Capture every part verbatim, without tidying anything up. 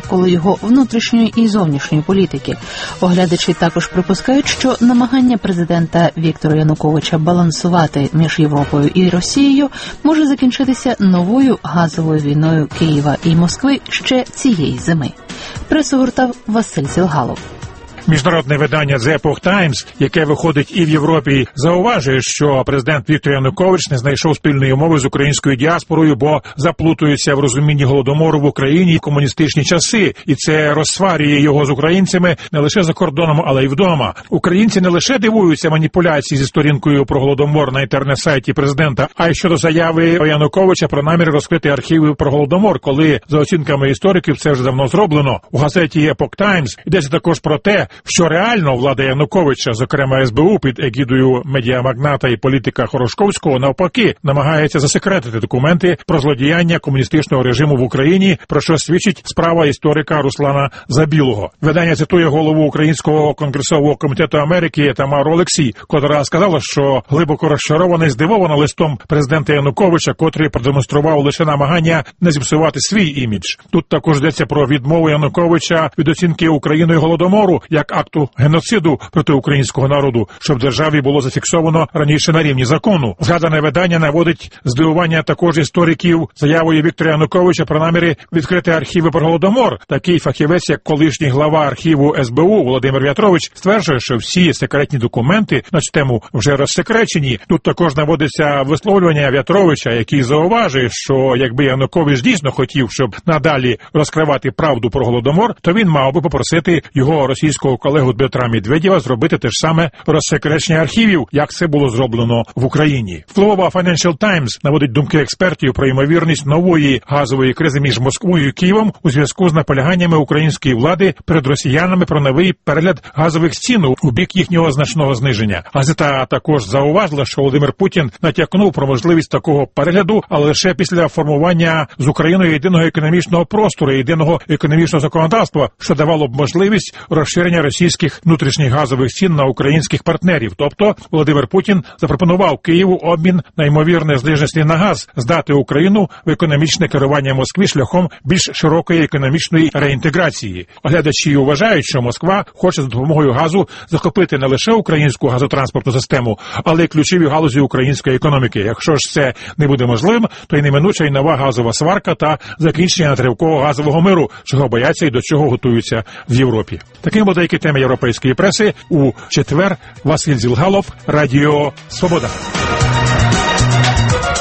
навколо його внутрішньої і зовнішньої політики. Оглядачі також припускають, що намагання президента Віктора Януковича балансувати між Європою і Росією може закінчитися новою газовою війною Києва і Москви ще цієї зими. Пресу гортав Василь Сілгалов. Міжнародне видання The Epoch Times, яке виходить і в Європі, зауважує, що президент Віктор Янукович не знайшов спільної мови з українською діаспорою, бо заплутується в розумінні Голодомору в Україні в комуністичні часи, і це розсварює його з українцями не лише за кордоном, але й вдома. Українці не лише дивуються маніпуляції зі сторінкою про Голодомор на інтернет-сайті президента, а й щодо заяви Януковича про намір розкрити архіви про Голодомор, коли, за оцінками істориків, це вже давно зроблено. У газеті Epoch Times йдеться також про те, що реально влада Януковича, зокрема ес бе у під егідою медіамагната і політика Хорошковського, навпаки, намагається засекретити документи про злодіяння комуністичного режиму в Україні, про що свідчить справа історика Руслана Забілого. Видання цитує голову Українського конгресового комітету Америки Тамару Олексій, котра сказала, що глибоко розчарована і здивована листом президента Януковича, котрий продемонстрував лише намагання не зіпсувати свій імідж. Тут також йдеться про відмову Януковича від оцінки Україною Голодомору як акту геноциду проти українського народу, що в державі було зафіксовано раніше на рівні закону. Згадане видання наводить здивування також істориків заявою Віктора Януковича про наміри відкрити архіви про Голодомор. Такий фахівець, як колишній глава архіву ес бе у Володимир В'ятрович, стверджує, що всі секретні документи на цю тему вже розсекречені. Тут також наводиться висловлювання В'ятровича, який зауважує, що якби Янукович дійсно хотів, щоб надалі розкривати правду про Голодомор, то він мав би попросити його російського колегу Дмитра Медведєва зробити те ж саме розсекречення архівів, як це було зроблено в Україні. Впливова Financial Times наводить думки експертів про ймовірність нової газової кризи між Москвою і Києвом у зв'язку з наполяганнями української влади перед росіянами про новий перегляд газових цін у бік їхнього значного зниження. Газета також зауважила, що Володимир Путін натякнув про можливість такого перегляду, але лише після формування з Україною єдиного економічного простору, єдиного економічного законодавства, що давало б можливість розширення російських внутрішніх газових цін на українських партнерів. Тобто Володимир Путін запропонував Києву обмін на ймовірне зниження цін на газ, здати Україну в економічне керування Москві шляхом більш широкої економічної реінтеграції. Оглядачі вважають, що Москва хоче за допомогою газу захопити не лише українську газотранспортну систему, але й ключові галузі української економіки. Якщо ж це не буде можливим, то й неминуча й нова газова сварка та закінчення натривкового газового миру, чого бояться і до чого готуються в Європі. Таким були деякі теми європейської преси. У четвер Василь Сілгалов, Радіо Свобода.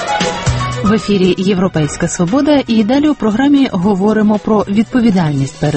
В ефірі «Європейська свобода» і далі у програмі говоримо про відповідальність перед